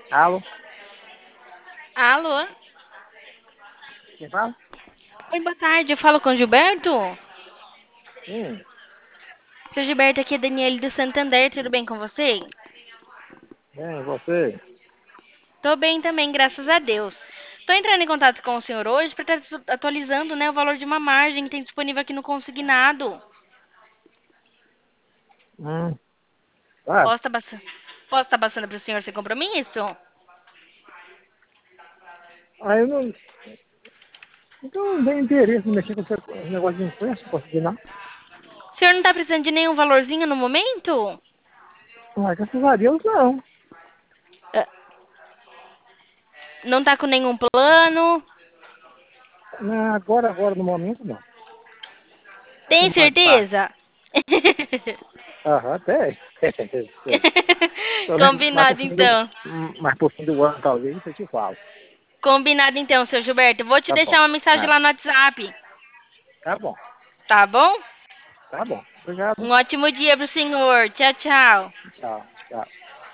Alô? Alô? Quem fala? Oi, boa tarde. Eu falo com o Gilberto? Hum, Seu Gilberto, aqui é Daniele do Santander. Tudo bem com você? bem, você? Tô bem também, graças a Deus. Tô entrando em contato com o senhor hoje para estar atualizando, né, o valor de uma margem que tem disponível aqui no consignado. Hum, tá. Posso estar passando para o senhor sem compromisso? Aí eu não, então não tenho interesse em mexer com esse negócio de imprensa, posso dizer não? O senhor não tá precisando de nenhum valorzinho no momento? Mas graças a Deus não. Ah, não tá com nenhum plano? Agora no momento não. Tá Tem com pagar. certeza? Aham, até. Sei. Pelo menos Combinado então. mais pro fim do ano talvez, eu te falo. Combinado então, seu Gilberto. Vou te Tá deixar bom. uma mensagem Ah, lá no WhatsApp, tá bom. tá bom? Tá bom. Obrigado. Um ótimo dia pro senhor. Tchau, tchau. Tchau. Tchau.